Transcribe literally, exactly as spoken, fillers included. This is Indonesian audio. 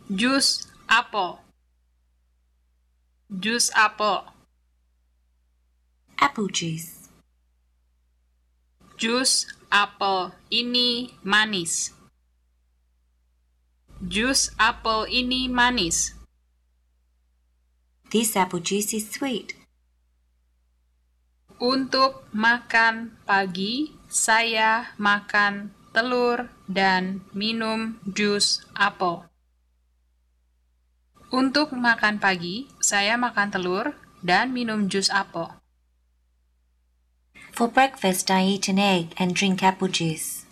Jus apel. Jus apel. Apple juice. Jus apel ini manis. Jus apel ini manis. This apple juice is sweet. Untuk makan pagi, saya makan telur dan minum jus apel. Untuk makan pagi, saya makan telur dan minum jus apel. For breakfast, I eat an egg and drink apple juice.